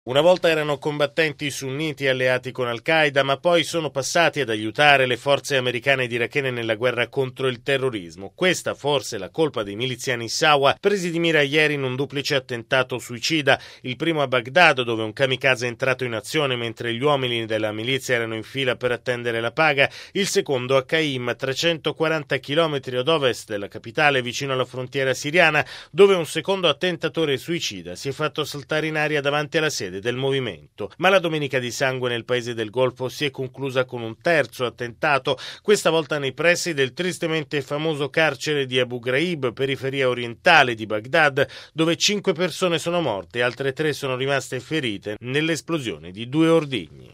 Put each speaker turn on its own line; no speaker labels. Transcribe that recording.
Una volta erano combattenti sunniti alleati con Al-Qaeda, ma poi sono passati ad aiutare le forze americane ed irachene nella guerra contro il terrorismo. Questa forse è la colpa dei miliziani Sawa, presi di mira ieri in un duplice attentato suicida, il primo a Baghdad, dove un kamikaze è entrato in azione mentre gli uomini della milizia erano in fila per attendere la paga, il secondo a Qaim, 340 km ad ovest della capitale, vicino alla frontiera siriana, dove un secondo attentatore suicida si è fatto saltare in aria davanti alla sede del movimento. Ma la domenica di sangue nel paese del Golfo si è conclusa con un terzo attentato, questa volta nei pressi del tristemente famoso carcere di Abu Ghraib, periferia orientale di Baghdad, dove 5 persone sono morte e altre 3 sono rimaste ferite nell'esplosione di 2 ordigni.